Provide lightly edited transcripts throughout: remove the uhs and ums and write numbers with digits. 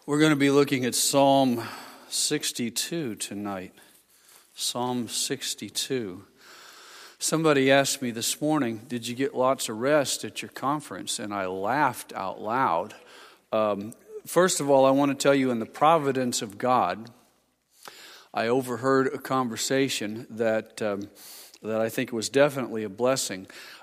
We're going to be looking at Psalm 62 tonight. Psalm 62. Somebody asked me this morning, did you get lots of rest at your conference? And I laughed out loud. First of all, I want to tell you, in the providence of God, I overheard a conversation that I think was definitely a blessing.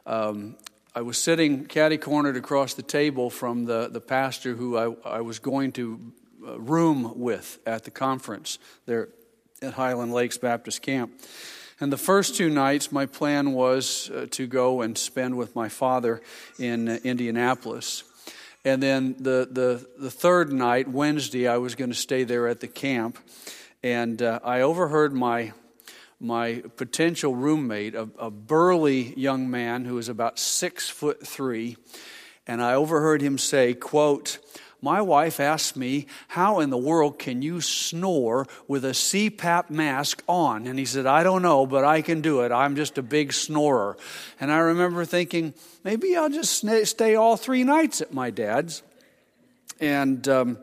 I was sitting catty-cornered across the table from the pastor who I was going to room with at the conference there at Highland Lakes Baptist Camp. And the first two nights, my plan was to go and spend with my father in Indianapolis. And then the third night, Wednesday, I was going to stay there at the camp. And I overheard my potential roommate, a burly young man who was about 6'3", and I overheard him say, quote, "My wife asked me, how in the world can you snore with a CPAP mask on?" And he said, "I don't know, but I can do it. I'm just a big snorer." And I remember thinking, maybe I'll just stay all 3 nights at my dad's. And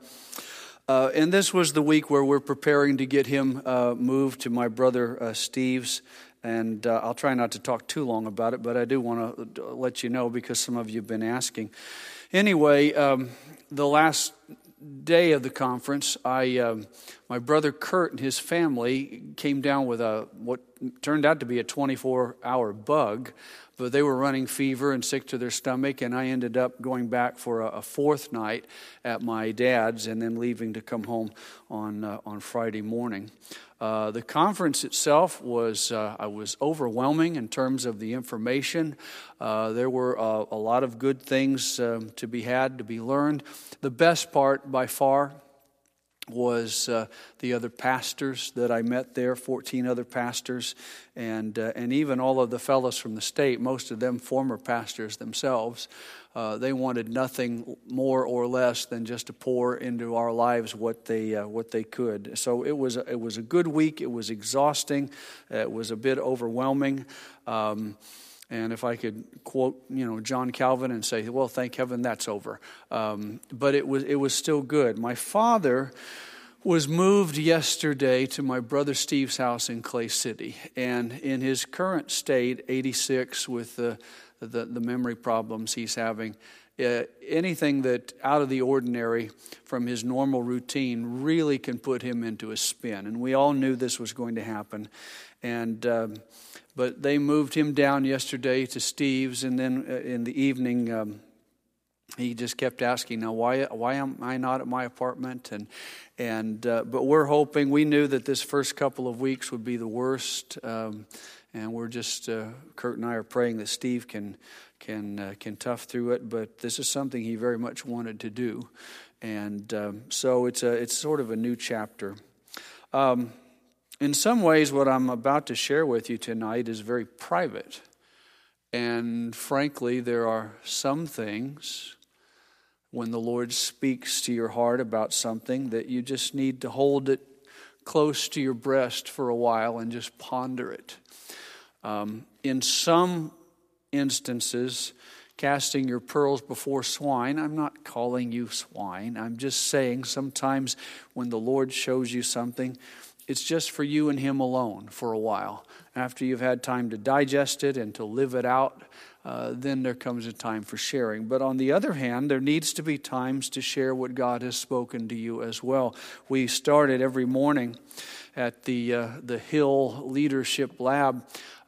this was the week where we're preparing to get him moved to my brother Steve's. And I'll try not to talk too long about it, but I do want to let you know because some of you have been asking. Anyway, the last day of the conference, my brother Kurt and his family came down with what turned out to be a 24-hour bug. But they were running fever and sick to their stomach, and I ended up going back for a fourth night at my dad's and then leaving to come home on Friday morning. The conference itself was overwhelming in terms of the information. There were a lot of good things to be learned. The best part by far was the other pastors that I met there, 14 other pastors, and even all of the fellows from the state, most of them former pastors themselves. They wanted nothing more or less than just to pour into our lives what they could. So it was a good week. It was exhausting. It was a bit overwhelming. And if I could quote, John Calvin and say, well, thank heaven that's over. But it was still good. My father was moved yesterday to my brother Steve's house in Clay City. And in his current state, 86, with the memory problems he's having, anything that out of the ordinary from his normal routine really can put him into a spin. And we all knew this was going to happen. But they moved him down yesterday to Steve's, and then in the evening, he just kept asking, "Now, why am I not at my apartment?" But we're hoping. We knew that this first couple of weeks would be the worst, and we're just Kurt and I are praying that Steve can tough through it. But this is something he very much wanted to do, and so it's sort of a new chapter. In some ways, what I'm about to share with you tonight is very private. And frankly, there are some things when the Lord speaks to your heart about something that you just need to hold it close to your breast for a while and just ponder it. In some instances, casting your pearls before swine, I'm not calling you swine. I'm just saying sometimes when the Lord shows you something, it's just for you and Him alone for a while. After you've had time to digest it and to live it out, then there comes a time for sharing. But on the other hand, there needs to be times to share what God has spoken to you as well. We started every morning at the Hill Leadership Lab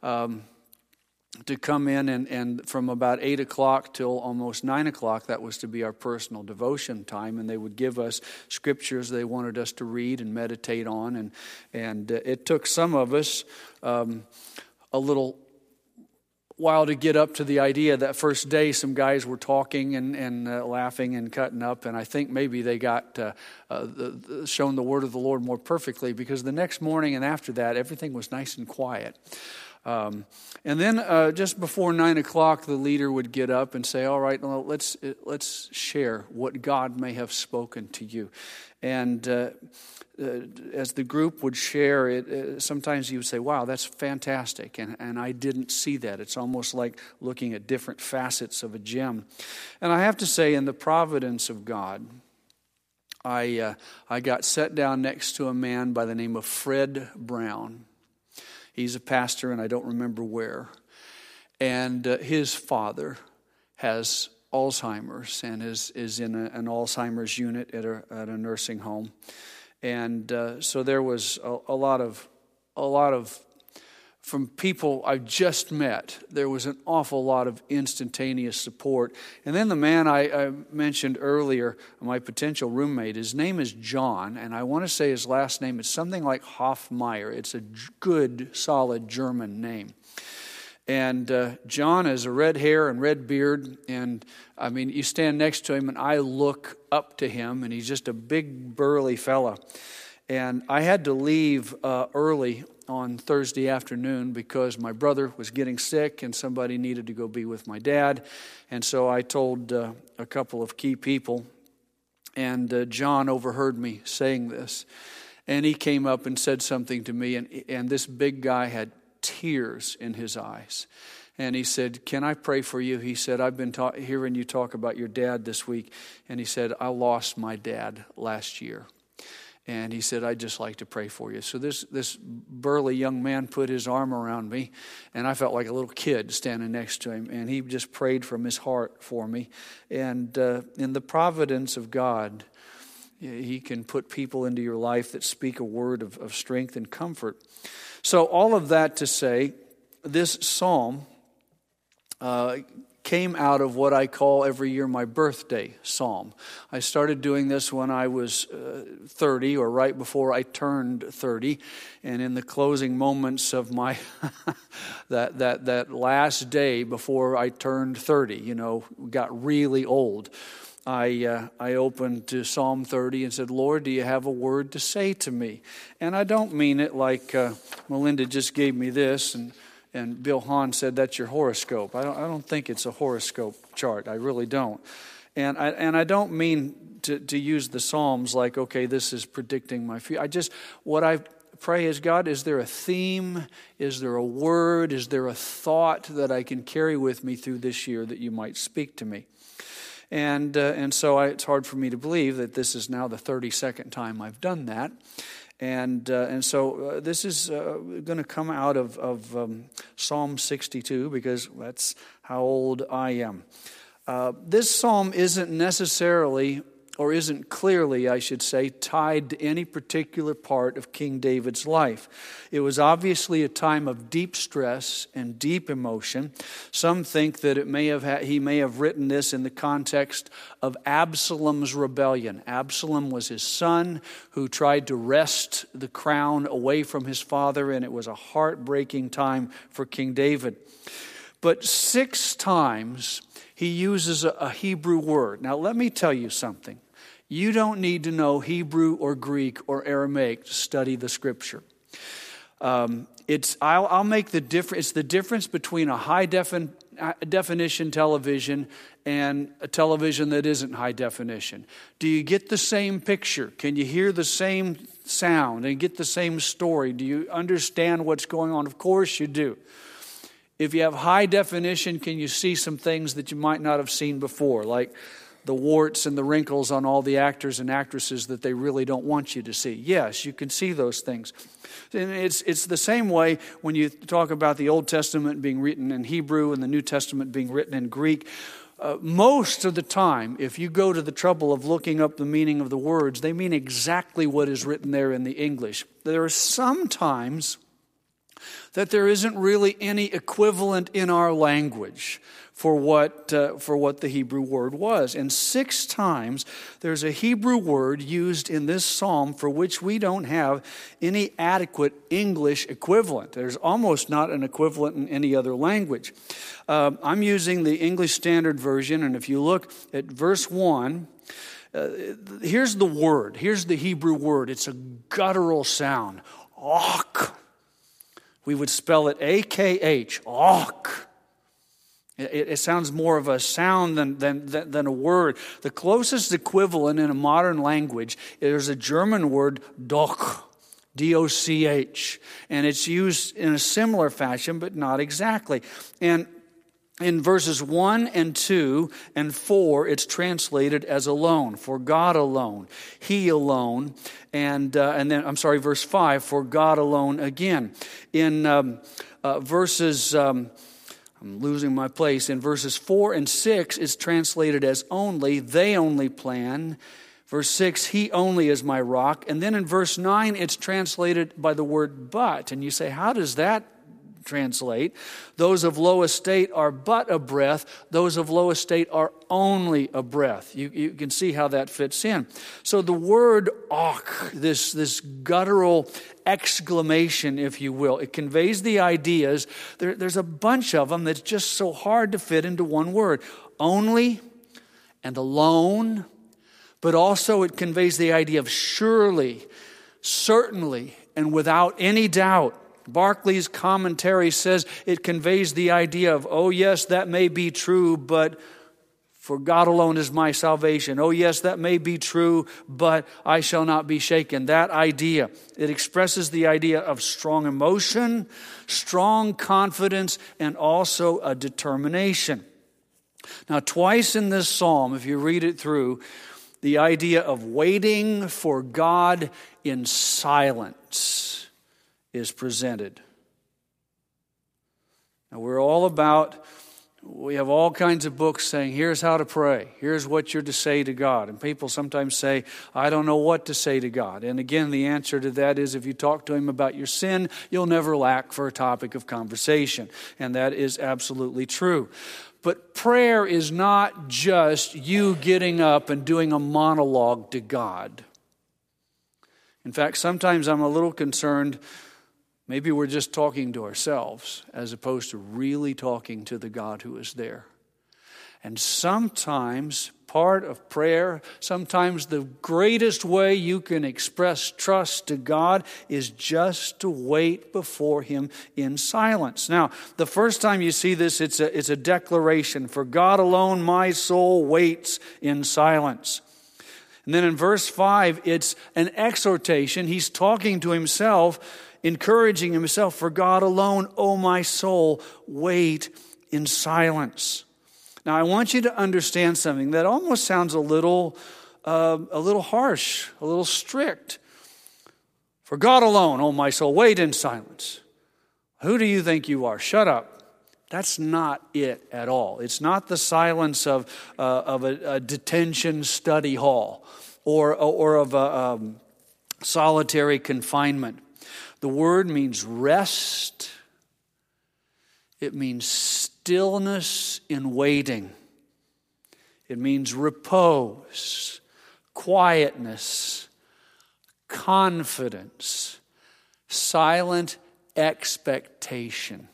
to come in and from about 8 o'clock till almost 9 o'clock, that was to be our personal devotion time, and they would give us scriptures they wanted us to read and meditate on, and it took some of us a little while to get up to the idea. That first day, some guys were talking and laughing and cutting up, and I think maybe they got shown the word of the Lord more perfectly, because the next morning and after that, everything was nice and quiet. And then just before 9 o'clock, the leader would get up and say, "All right, well, let's share what God may have spoken to you." And as the group would share it, sometimes you would say, "Wow, that's fantastic," and I didn't see that. It's almost like looking at different facets of a gem. And I have to say, in the providence of God, I got set down next to a man by the name of Fred Brown. He's a pastor, and I don't remember where. And his father has Alzheimer's and is in an Alzheimer's unit at a nursing home. And so there was a lot of from people I just met, there was an awful lot of instantaneous support. And then the man I mentioned earlier, my potential roommate, his name is John, and I want to say his last name is something like Hoffmeyer. It's a good, solid German name. And John has a red hair and red beard, and I mean, you stand next to him, and I look up to him, and he's just a big, burly fella. And I had to leave early on Thursday afternoon because my brother was getting sick and somebody needed to go be with my dad. And so I told a couple of key people, and John overheard me saying this. And he came up and said something to me, and this big guy had tears in his eyes. And he said, "Can I pray for you?" He said, "I've been hearing you talk about your dad this week." And he said, "I lost my dad last year." And he said, "I'd just like to pray for you." So this burly young man put his arm around me, and I felt like a little kid standing next to him. And he just prayed from his heart for me. And in the providence of God, He can put people into your life that speak a word of strength and comfort. So all of that to say, this psalm came out of what I call every year my birthday psalm. I started doing this when I was 30, or right before I turned 30, and in the closing moments of my that last day before I turned 30, got really old. I opened to Psalm 30 and said, "Lord, do you have a word to say to me?" And I don't mean it like Melinda just gave me this, and Bill Hahn said, "That's your horoscope." I don't think it's a horoscope chart. I really don't. And I don't mean to use the Psalms like, okay, this is predicting my future. What I pray is, God, is there a theme? Is there a word? Is there a thought that I can carry with me through this year that you might speak to me? And so it's hard for me to believe that this is now the 32nd time I've done that. And so this is going to come out of Psalm 62, because that's how old I am. This psalm isn't necessarily, or isn't clearly, I should say, tied to any particular part of King David's life. It was obviously a time of deep stress and deep emotion. Some think that he may have written this in the context of Absalom's rebellion. Absalom was his son who tried to wrest the crown away from his father, and it was a heartbreaking time for King David. But 6 times he uses a Hebrew word. Now let me tell you something. You don't need to know Hebrew or Greek or Aramaic to study the Scripture. I'll make the difference. It's the difference between a high definition television and a television that isn't high definition. Do you get the same picture? Can you hear the same sound and get the same story? Do you understand what's going on? Of course you do. If you have high definition, can you see some things that you might not have seen before, like the warts and the wrinkles on all the actors and actresses that they really don't want you to see? Yes, you can see those things. And it's the same way when you talk about the Old Testament being written in Hebrew and the New Testament being written in Greek. Most of the time, if you go to the trouble of looking up the meaning of the words, they mean exactly what is written there in the English. There are some times that there isn't really any equivalent in our language for what the Hebrew word was. And 6 times there's a Hebrew word used in this psalm for which we don't have any adequate English equivalent. There's almost not an equivalent in any other language. I'm using the English Standard Version, and if you look at verse 1, here's the word. Here's the Hebrew word. It's a guttural sound. Ach. We would spell it A-K-H, ach. It sounds more of a sound than a word. The closest equivalent in a modern language is a German word, doch, D-O-C-H. And it's used in a similar fashion, but not exactly. And In verses 1 and 2 and 4, it's translated as alone, for God alone, He alone, and then, verse 5, for God alone again. In verses, I'm losing my place, in verses 4 and 6, it's translated as only, they only plan. Verse 6, He only is my rock. And then in verse 9, it's translated by the word but. And you say, how does that translate? Those of low estate are but a breath. Those of low estate are only a breath. You can see how that fits in. So the word "och," this guttural exclamation, if you will, it conveys the ideas. There's a bunch of them that's just so hard to fit into one word. Only and alone, but also it conveys the idea of surely, certainly, and without any doubt. Barclay's commentary says it conveys the idea of, oh yes, that may be true, but for God alone is my salvation. Oh yes, that may be true, but I shall not be shaken. That idea, it expresses the idea of strong emotion, strong confidence, and also a determination. Now, twice in this psalm, if you read it through, the idea of waiting for God in silence is presented. Now we have all kinds of books saying, here's how to pray. Here's what you're to say to God. And people sometimes say, I don't know what to say to God. And again, the answer to that is if you talk to Him about your sin, you'll never lack for a topic of conversation. And that is absolutely true. But prayer is not just you getting up and doing a monologue to God. In fact, sometimes I'm a little concerned maybe we're just talking to ourselves as opposed to really talking to the God who is there. And sometimes part of prayer, sometimes the greatest way you can express trust to God is just to wait before Him in silence. Now, the first time you see this, it's a declaration. For God alone my soul waits in silence. And then in verse 5, it's an exhortation. He's talking to himself, encouraging himself, for God alone, O my soul, wait in silence. Now, I want you to understand something that almost sounds a little harsh, a little strict. For God alone, O my soul, wait in silence. Who do you think you are? Shut up. That's not it at all. It's not the silence of a detention study hall or of a solitary confinement. The word means rest. It means stillness in waiting. It means repose, quietness, confidence, silent expectation.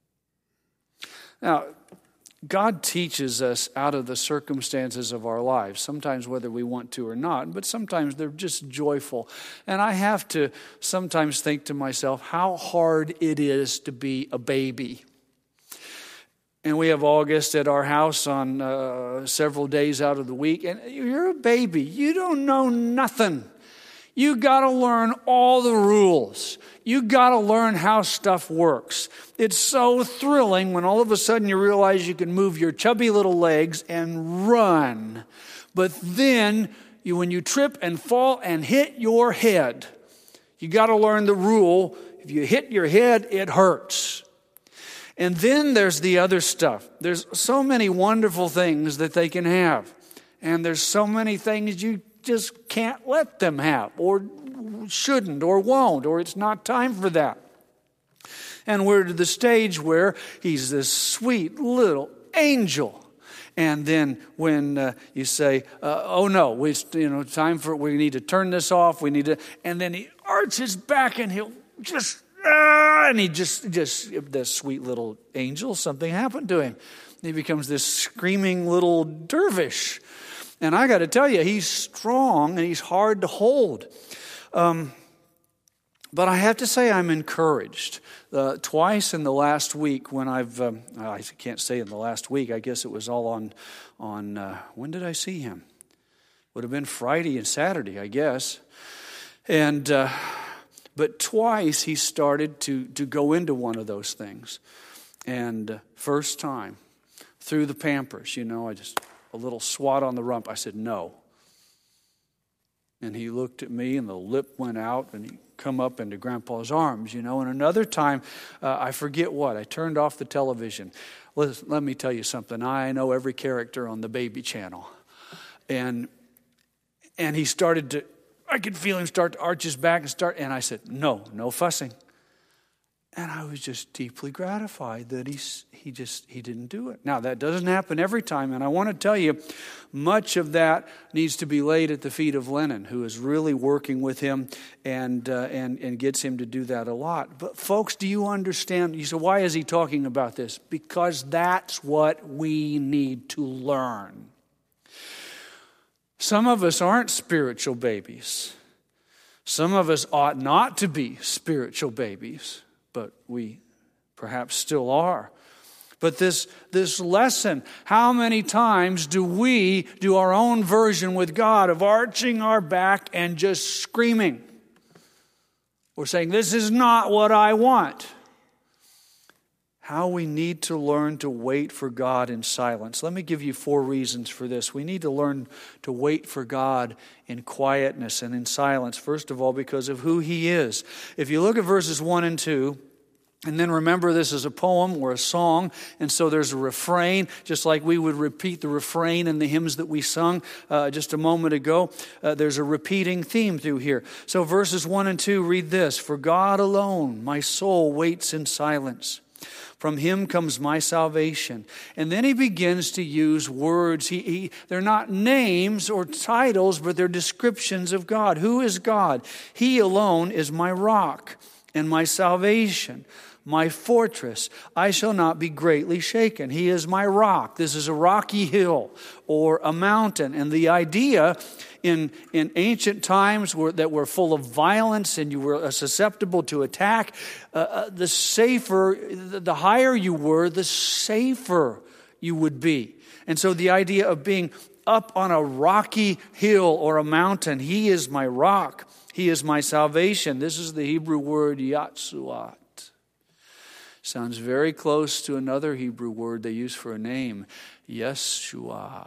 Now, God teaches us out of the circumstances of our lives, sometimes whether we want to or not, but sometimes they're just joyful. And I have to sometimes think to myself how hard it is to be a baby. And we have August at our house on several days out of the week, and you're a baby. You don't know nothing. You got to learn all the rules. You got to learn how stuff works. It's so thrilling when all of a sudden you realize you can move your chubby little legs and run. But then when you trip and fall and hit your head, you got to learn the rule. If you hit your head, it hurts. And then there's the other stuff. There's so many wonderful things that they can have. And there's so many things you just can't let them have, or shouldn't, or won't, or it's not time for that. And we're to the stage where he's this sweet little angel. And then when you say, oh no, time for, we need to turn this off, and then he arches back and he'll just, and he just, this sweet little angel, something happened to him. He becomes this screaming little dervish. And I got to tell you, he's strong and he's hard to hold. But I have to say I'm encouraged. Twice in the last week when I can't say in the last week, I guess it was all on when did I see him? Would have been Friday and Saturday, I guess. And but twice he started to go into one of those things. And first time, through the Pampers, a little swat on the rump. I said, no. And he looked at me and the lip went out and he come up into Grandpa's arms, And another time, I forget what, I turned off the television. Let me tell you something. I know every character on the Baby Channel. And he started to, I could feel him start to arch his back and I said, no fussing. And I was just deeply gratified that he didn't do it. Now, that doesn't happen every time, and I want to tell you, much of that needs to be laid at the feet of Lennon, who is really working with him and gets him to do that a lot. But folks, do you understand? You say, why is he talking about this? Because that's what we need to learn. Some of us aren't spiritual babies. Some of us ought not to be spiritual babies. But we perhaps still are. But this lesson, how many times do we do our own version with God of arching our back and just screaming? We're saying, this is not what I want. How we need to learn to wait for God in silence. Let me give you 4 reasons for this. We need to learn to wait for God in quietness and in silence. First of all, because of who He is. If you look at verses 1 and 2, and then remember this is a poem or a song, and so there's a refrain, just like we would repeat the refrain in the hymns that we sung just a moment ago. There's a repeating theme through here. So verses 1 and 2 read this: For God alone my soul waits in silence. From Him comes my salvation. And then he begins to use words. They're not names or titles, but they're descriptions of God. Who is God? He alone is my rock and my salvation, my fortress. I shall not be greatly shaken. He is my rock. This is a rocky hill or a mountain. And the idea in ancient times that were full of violence and you were susceptible to attack, the higher you were, the safer you would be. And so the idea of being up on a rocky hill or a mountain, He is my rock. He is my salvation. This is the Hebrew word Yatsuat. Sounds very close to another Hebrew word they use for a name, Yeshua.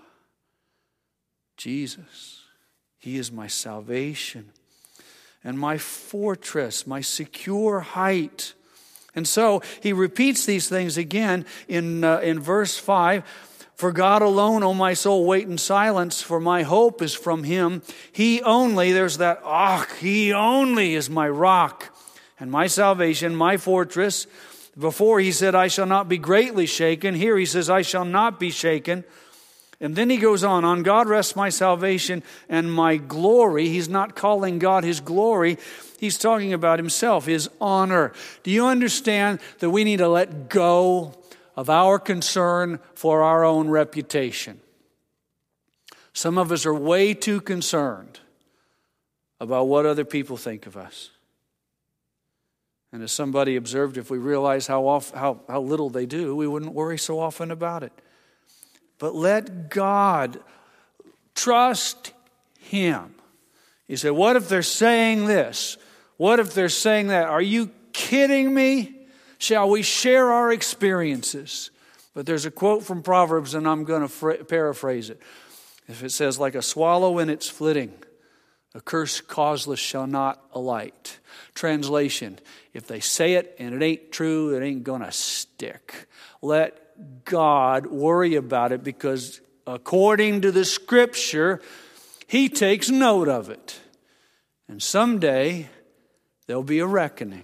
Jesus. He is my salvation and my fortress, my secure height. And so he repeats these things again in verse 5. For God alone, O my soul, wait in silence, for my hope is from Him. He only, there's that, He only is my rock and my salvation, my fortress. Before he said, I shall not be greatly shaken. Here he says, I shall not be shaken. And then he goes on God rests my salvation and my glory. He's not calling God His glory. He's talking about Himself, His honor. Do you understand that we need to let go of our concern for our own reputation? Some of us are way too concerned about what other people think of us. And as somebody observed, if we realize how little they do, we wouldn't worry so often about it. But let God, trust Him. You say, what if they're saying this? What if they're saying that? Are you kidding me? Shall we share our experiences? But there's a quote from Proverbs, and I'm going to paraphrase it. If it says, like a swallow in its flitting, a curse causeless shall not alight. Translation, if they say it and it ain't true, it ain't going to stick. Let God worry about it, because according to the Scripture, He takes note of it. And someday there'll be a reckoning.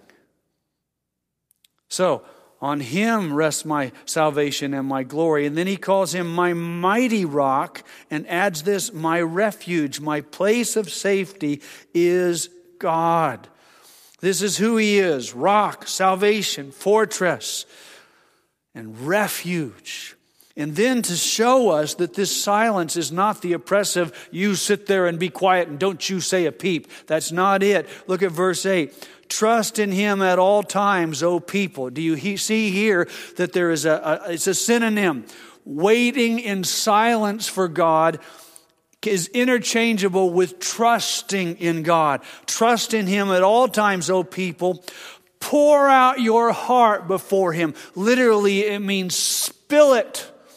So, on Him rests my salvation and my glory. And then he calls Him my mighty rock and adds this, my refuge, my place of safety is God. This is who He is: rock, salvation, fortress, and refuge. And then to show us that this silence is not the oppressive, you sit there and be quiet and don't you say a peep. That's not it. Look at verse 8. Trust in Him at all times, O people. Do you see here that there is it's a synonym. Waiting in silence for God is interchangeable with trusting in God. Trust in Him at all times, O people. Pour out your heart before Him. Literally, it means spill it.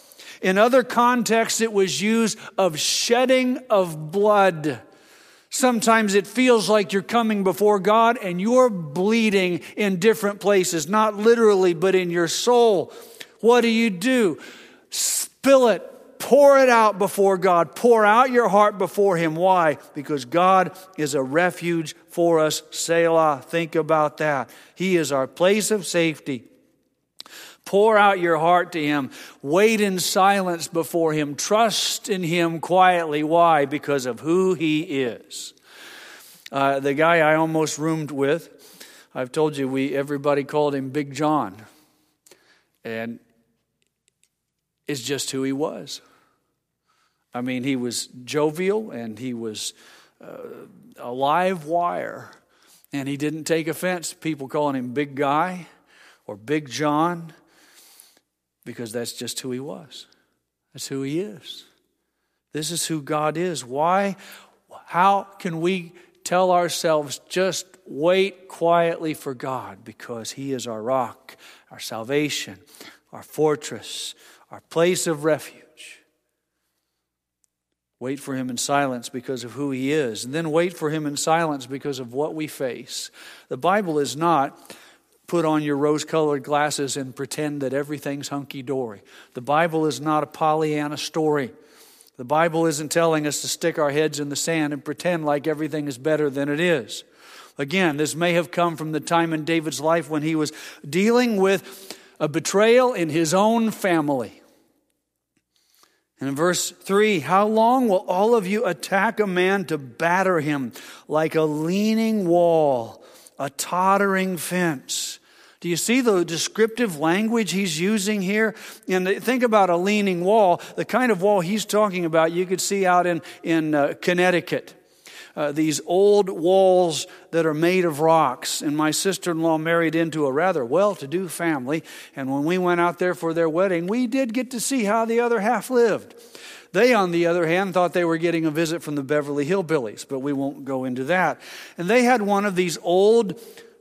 In other contexts, it was used of shedding of blood. Sometimes it feels like you're coming before God and you're bleeding in different places, not literally, but in your soul. What do? Spill it. Pour it out before God. Pour out your heart before Him. Why? Because God is a refuge for us. Selah. Think about that. He is our place of safety. Pour out your heart to Him. Wait in silence before Him. Trust in Him quietly. Why? Because of who He is. The guy I almost roomed with, I've told you, everybody called him Big John. And it's just who he was. I mean, he was jovial and he was a live wire. And he didn't take offense to people calling him Big Guy or Big John, because that's just who he was. That's who he is. This is who God is. Why? How can we tell ourselves just wait quietly for God? Because He is our rock, our salvation, our fortress, our place of refuge. Wait for Him in silence because of who He is. And then wait for Him in silence because of what we face. The Bible is not put on your rose-colored glasses and pretend that everything's hunky-dory. The Bible is not a Pollyanna story. The Bible isn't telling us to stick our heads in the sand and pretend like everything is better than it is. Again, this may have come from the time in David's life when he was dealing with a betrayal in his own family. And in verse 3, how long will all of you attack a man to batter him like a leaning wall, a tottering fence? Do you see the descriptive language he's using here? And think about a leaning wall. The kind of wall he's talking about you could see out in Connecticut. These old walls that are made of rocks. And my sister-in-law married into a rather well-to-do family. And when we went out there for their wedding, we did get to see how the other half lived. They, on the other hand, thought they were getting a visit from the Beverly Hillbillies, but we won't go into that. And they had one of these old,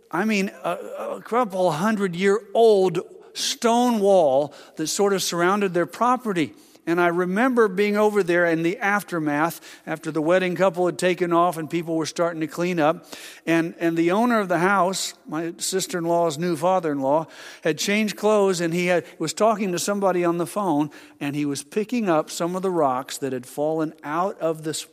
a couple 100-year-old stone wall that sort of surrounded their property. And I remember being over there in the aftermath, after the wedding couple had taken off and people were starting to clean up. And the owner of the house, my sister-in-law's new father-in-law, had changed clothes and he was talking to somebody on the phone, and he was picking up some of the rocks that had fallen out of this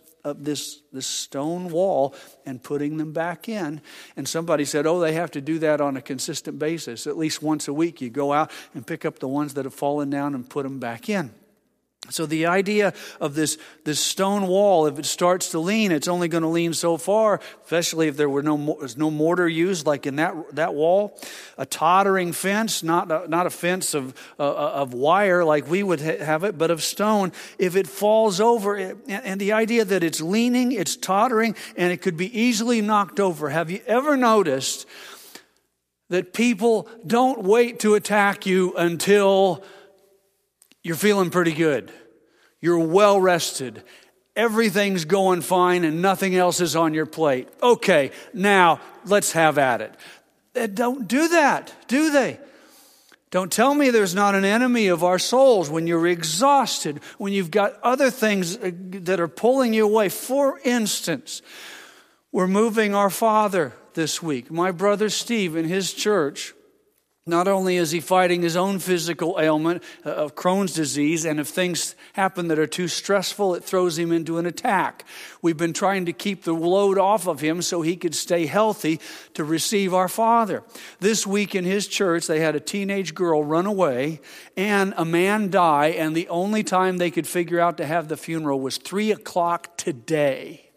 stone wall and putting them back in. And somebody said, they have to do that on a consistent basis. At least once a week you go out and pick up the ones that have fallen down and put them back in. So the idea of this stone wall, if it starts to lean, it's only going to lean so far, especially if there's no mortar used like in that wall. A tottering fence, not a fence of wire like we would have it, but of stone. If it falls over, and the idea that it's leaning, it's tottering, and it could be easily knocked over. Have you ever noticed that people don't wait to attack you until you're feeling pretty good? You're well rested. Everything's going fine and nothing else is on your plate. Okay, now let's have at it. They don't do that, do they? Don't tell me there's not an enemy of our souls when you're exhausted, when you've got other things that are pulling you away. For instance, we're moving our father this week. My brother Steve in his church, not only is he fighting his own physical ailment of Crohn's disease, and if things happen that are too stressful, it throws him into an attack. We've been trying to keep the load off of him so he could stay healthy to receive our father. This week in his church, they had a teenage girl run away and a man die, and the only time they could figure out to have the funeral was 3:00 today.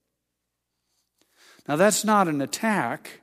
Now that's not an attack.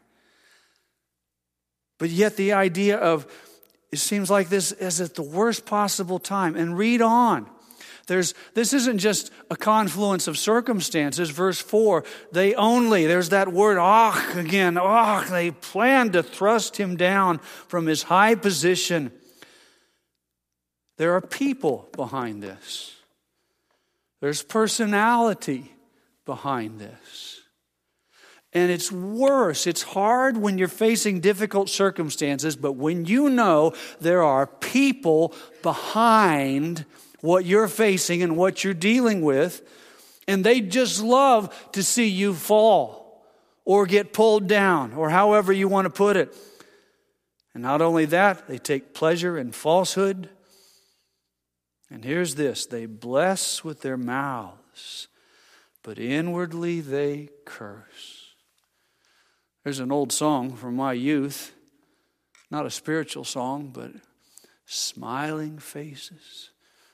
But yet the idea of, it seems like this is at the worst possible time. And read on. This isn't just a confluence of circumstances. Verse 4, there's that word, again, they planned to thrust him down from his high position. There are people behind this. There's personality behind this. And it's worse. It's hard when you're facing difficult circumstances, but when you know there are people behind what you're facing and what you're dealing with, and they just love to see you fall or get pulled down, or however you want to put it. And not only that, they take pleasure in falsehood. And here's this: they bless with their mouths, but inwardly they curse. There's an old song from my youth, not a spiritual song, but smiling faces,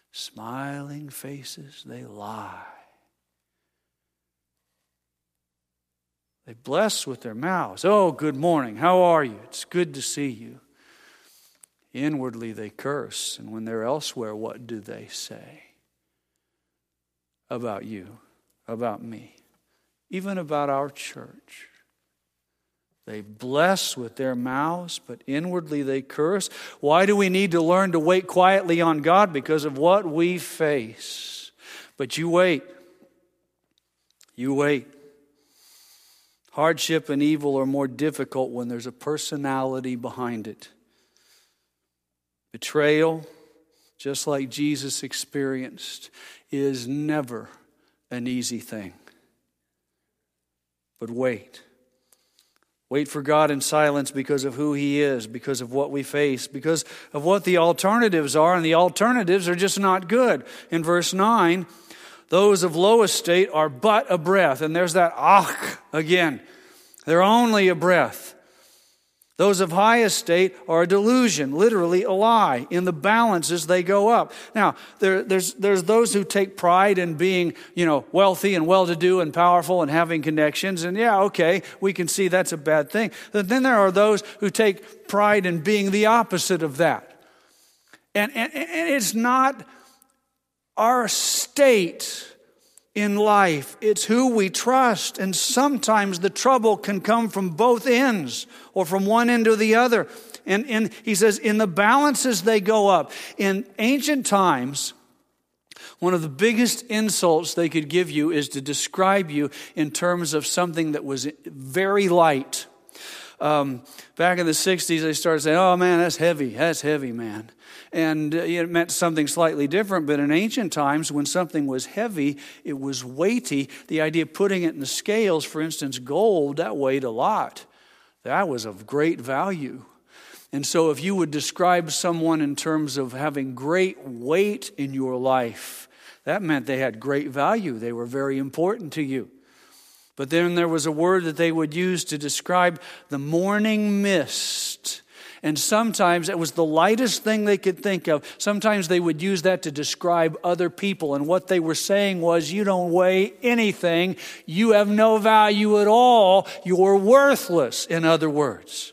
they lie. They bless with their mouths. Oh, good morning. How are you? It's good to see you. Inwardly they curse. And when they're elsewhere, what do they say? About you, about me, even about our church. They bless with their mouths, but inwardly they curse. Why do we need to learn to wait quietly on God? Because of what we face. But you wait. You wait. Hardship and evil are more difficult when there's a personality behind it. Betrayal, just like Jesus experienced, is never an easy thing. But wait. Wait for God in silence because of who He is, because of what we face, because of what the alternatives are, and the alternatives are just not good. In verse 9, those of low estate are but a breath. And there's that ach again. They're only a breath. Those of high estate are a delusion, literally a lie. In the balances, they go up. Now, there's those who take pride in being, wealthy and well-to-do and powerful and having connections. And okay, we can see that's a bad thing. But then there are those who take pride in being the opposite of that. And it's not our state in life, it's who we trust. And sometimes the trouble can come from both ends or from one end or the other. And he says, in the balances they go up. In ancient times, one of the biggest insults they could give you is to describe you in terms of something that was very light. Back in the 60s, they started saying, oh man, that's heavy, man. And it meant something slightly different, but in ancient times, when something was heavy, it was weighty. The idea of putting it in the scales, for instance, gold, that weighed a lot. That was of great value. And so if you would describe someone in terms of having great weight in your life, that meant they had great value. They were very important to you. But then there was a word that they would use to describe the morning mist. And sometimes it was the lightest thing they could think of. Sometimes they would use that to describe other people. And what they were saying was, you don't weigh anything. You have no value at all. You're worthless, in other words.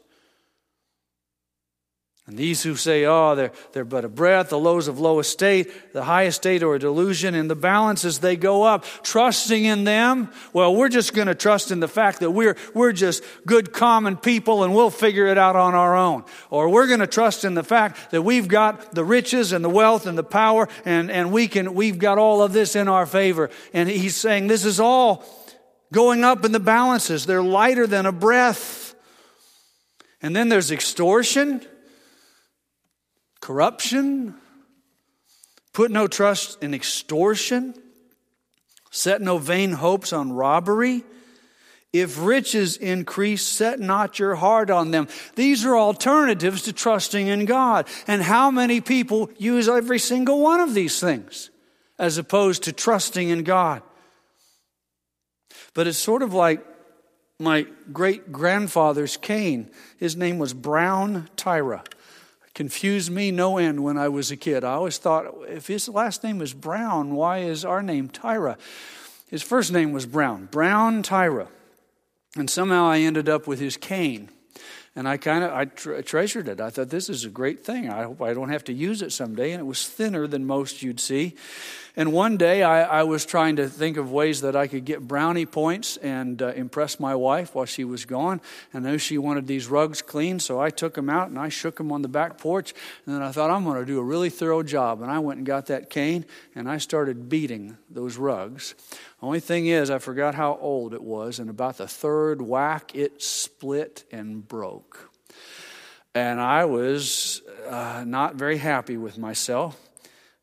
And these who say, they're but a breath, the lows of low estate, the high estate are a delusion, and the balances, they go up. Trusting in them, well, we're just going to trust in the fact that we're just good common people and we'll figure it out on our own. Or we're going to trust in the fact that we've got the riches and the wealth and the power and we've got all of this in our favor. And he's saying this is all going up in the balances. They're lighter than a breath. And then there's extortion. Corruption, put no trust in extortion, set no vain hopes on robbery. If riches increase, set not your heart on them. These are alternatives to trusting in God. And how many people use every single one of these things as opposed to trusting in God? But it's sort of like my great-grandfather's cane. His name was Brown Tyra. Confused me no end when I was a kid. I always thought, if his last name is Brown, why is our name Tyra? His first name was Brown Tyra. And somehow I ended up with his cane. And I treasured it. I thought, this is a great thing. I hope I don't have to use it someday. And it was thinner than most you'd see. And one day I was trying to think of ways that I could get brownie points and impress my wife while she was gone. And I knew she wanted these rugs cleaned, so I took them out and I shook them on the back porch. And then I thought, I'm going to do a really thorough job. And I went and got that cane and I started beating those rugs. Only thing is, I forgot how old it was, and about the third whack, it split and broke. And I was not very happy with myself.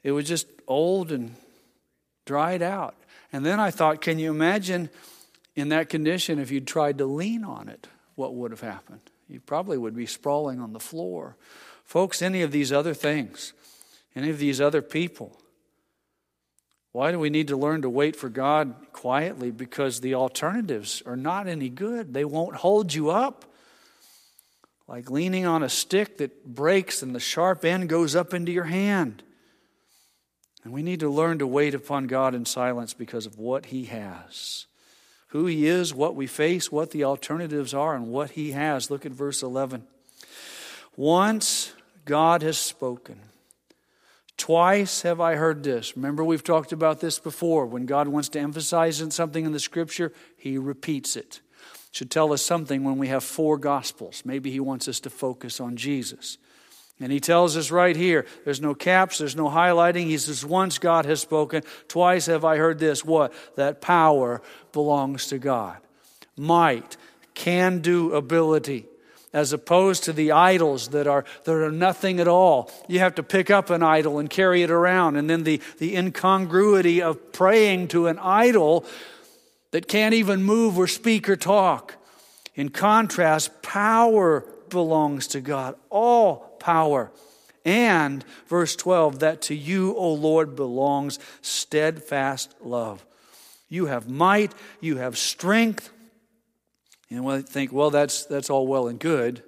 It was just old and dried out. And then I thought, can you imagine in that condition if you'd tried to lean on it, what would have happened? You probably would be sprawling on the floor. Folks, any of these other things, any of these other people, why do we need to learn to wait for God quietly? Because the alternatives are not any good. They won't hold you up. Like leaning on a stick that breaks and the sharp end goes up into your hand. And we need to learn to wait upon God in silence because of what He has. Who He is, what we face, what the alternatives are, and what He has. Look at verse 11. Once God has spoken. Twice have I heard this. Remember, we've talked about this before. When God wants to emphasize something in the Scripture, He repeats it. It should tell us something when we have 4 Gospels. Maybe He wants us to focus on Jesus. And He tells us right here, there's no caps, there's no highlighting. He says, once God has spoken, twice have I heard this. What? That power belongs to God. Might, can-do ability. As opposed to the idols that are nothing at all. You have to pick up an idol and carry it around. And then the incongruity of praying to an idol that can't even move or speak or talk. In contrast, power belongs to God. All power. And, verse 12, that to you, O Lord, belongs steadfast love. You have might, you have strength. And we think, well, that's all well and good.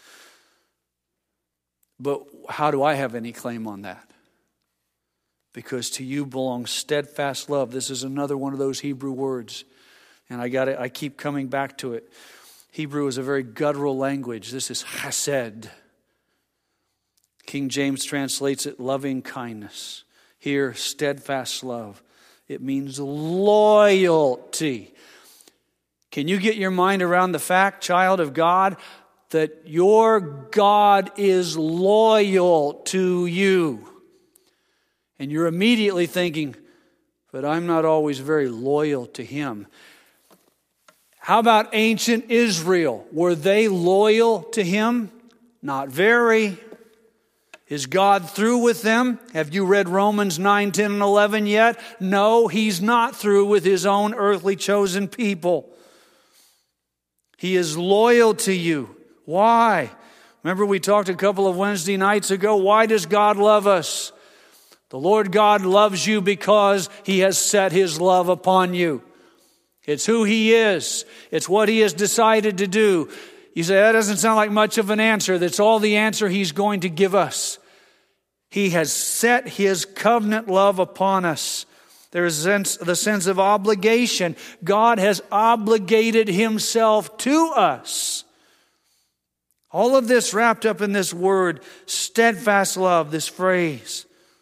But how do I have any claim on that? Because to you belongs steadfast love. This is another one of those Hebrew words. And I keep coming back to it. Hebrew is a very guttural language. This is chesed. King James translates it loving kindness. Here, steadfast love. It means loyalty. Can you get your mind around the fact, child of God, that your God is loyal to you? And you're immediately thinking, but I'm not always very loyal to Him. How about ancient Israel? Were they loyal to Him? Not very. Is God through with them? Have you read Romans 9, 10, and 11 yet? No, He's not through with His own earthly chosen people. He is loyal to you. Why? Remember we talked a couple of Wednesday nights ago. Why does God love us? The Lord God loves you because He has set His love upon you. It's who He is. It's what He has decided to do. You say, that doesn't sound like much of an answer. That's all the answer He's going to give us. He has set His covenant love upon us. There's the sense of obligation. God has obligated Himself to us. All of this wrapped up in this word, steadfast love, this phrase.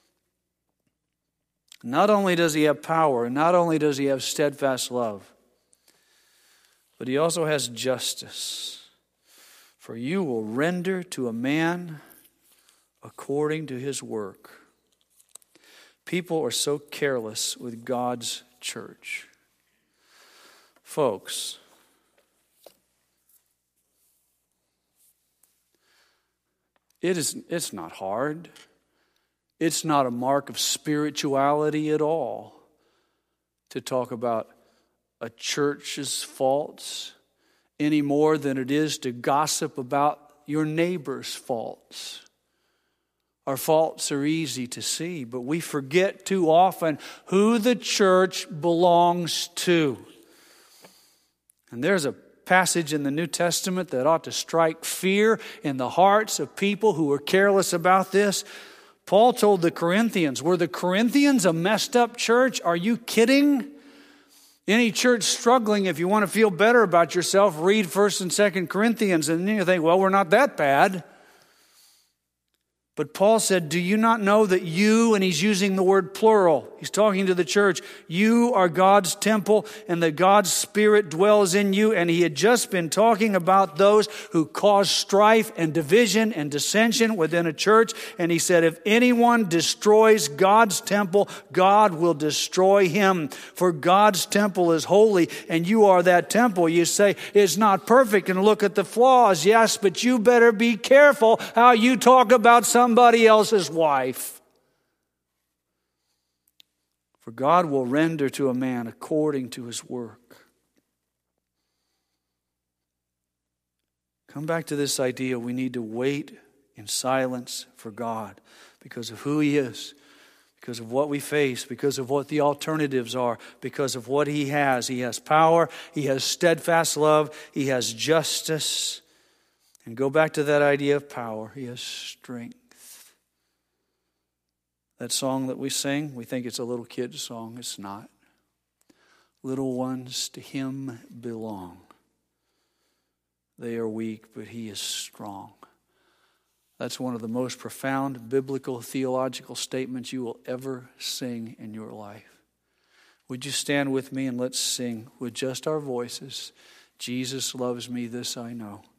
Not only does He have power, not only does He have steadfast love, but He also has justice. For you will render to a man according to his work. People are so careless with God's church. Folks, it's not hard. It's not a mark of spirituality at all to talk about a church's faults any more than it is to gossip about your neighbor's faults. Our faults are easy to see, but we forget too often who the church belongs to. And there's a passage in the New Testament that ought to strike fear in the hearts of people who are careless about this. Paul told the Corinthians, were the Corinthians a messed up church? Are you kidding? Any church struggling, if you want to feel better about yourself, read 1st and 2nd Corinthians, and then you think, well, we're not that bad. But Paul said, do you not know that you, and he's using the word plural, he's talking to the church, you are God's temple and that God's Spirit dwells in you. And he had just been talking about those who cause strife and division and dissension within a church. And he said, if anyone destroys God's temple, God will destroy him. For God's temple is holy and you are that temple. You say, it's not perfect, and look at the flaws. Yes, but you better be careful how you talk about somebody else's wife. For God will render to a man according to his work. Come back to this idea. We need to wait in silence for God because of who He is, because of what we face, because of what the alternatives are, because of what He has. He has power, He has steadfast love, He has justice. And go back to that idea of power. He has strength. That song that we sing, we think it's a little kid's song. It's not. Little ones to Him belong. They are weak, but He is strong. That's one of the most profound biblical theological statements you will ever sing in your life. Would you stand with me and let's sing with just our voices? Jesus loves me, this I know.